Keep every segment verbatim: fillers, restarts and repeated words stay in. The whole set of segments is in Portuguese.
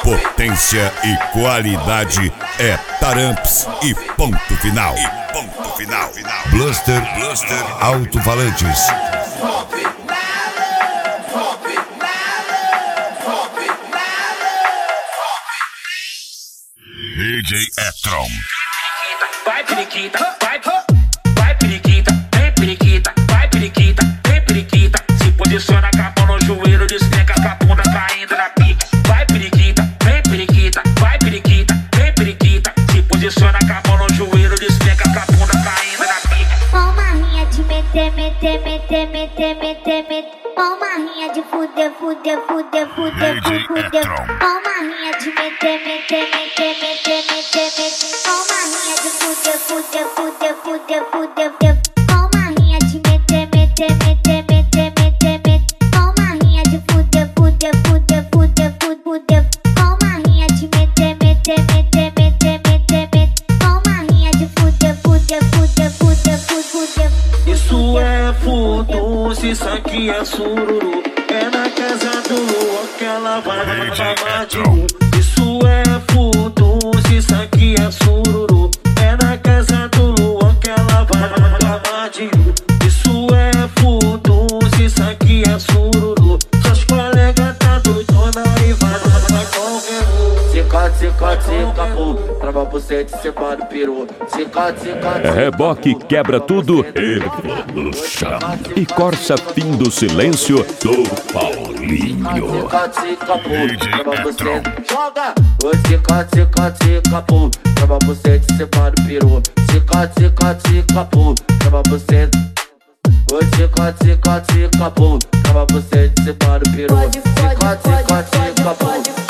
Potência e qualidade é Taramps e ponto final. E ponto final. Bluster, Bluster Alto-Falantes. D J E-Tron. Vai periquita, vai, vai periquita, vem periquita, vai periquita, vem periquita. Se posiciona com a mão no joelho, despenca com a bunda caindo na pica. Vai periquita, vem periquita, vai periquita, vem periquita. Se posiciona com a mão no joelho, despenca com a bunda caindo na pica. Ó uma rinha de meter, meter, meter, meter, meter, meter. Ó uma rinha de fuder, fuder, fuder, fuder, fuder. Ó uma rinha de meter, meter, meter, meter, meter, meter. Ó uma rinha de fuder, fuder, fuder, fuder, fuder, fuder. Ó uma rinha de meter, meter, meter, meter, meter, meter. Ó uma rinha de fuder, fuder, fuder, fuder, fuder, fuder. Ó uma rinha de meter, meter, meter, meter, meter, meter. Ó uma rinha de fuder, fuder, fuder, fuder, fuder. Isso é fudo, isso aqui é sururu. É na casa do Luan que ela vai mamar de um. Isso é fudo, isso aqui é sururu. É na casa do Luan que ela vai mamar de um. Isso é fudo, isso aqui é sururu. Suas colegas tá doidona e vai mamar qualquer um. Cicote, cicote, cicapu, trava você de separa o peru. Cicote, cicote, Reboque quebra tudo, Evolution. E Corsa fim do silêncio do Paulinho. Joga! O cicote, cicote, cicapu, trava você de separa o peru. Cicote, cicote, cicapu, trava você. O cicote, cicote, cicapu, trava você de separa o peru. Cicote, cicote, cicapu.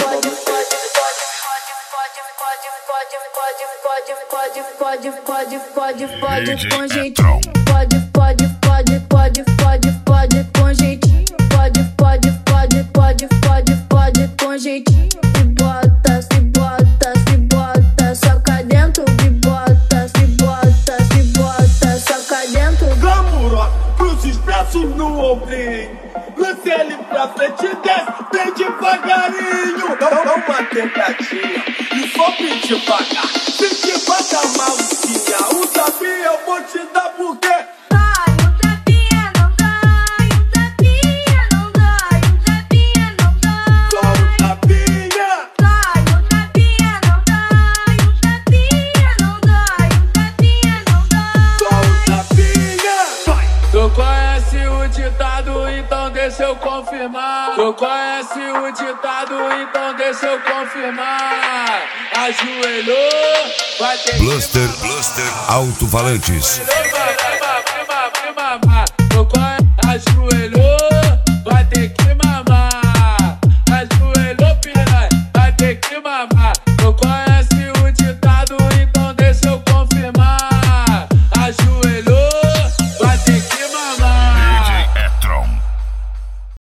Pode, pode, pode, pode, pode, com jeitinho. Pode, pode, pode, pode, pode, pode, com jeitinho. Pode, pode, pode, pode, pode, pode, com jeitinho. Se bota, se bota, se bota, soca dentro. Se bota, se bota, se bota, soca dentro. Glamourosa, cruz expressos no ombrinho. Luciele pra frente desce, bem devagarinho. Dá uma tentativa e só pedir pagar. Se te pagar maluquinha, o tapinha eu vou te dar porque Dai, o tapinha não dai, o tapinha não dai, o tapinha não dai. só o tapinha. Dai, o tapinha não dai, o tapinha não dai, o tapinha não dai. Só o tapinha. Vai. Tu conhece o ditado, então deixa eu confirmar. Tu conhece o ditado, então deixa eu confirmar. Ajoelhou, vai ter Bluster, Bluster Alto-Falantes. que...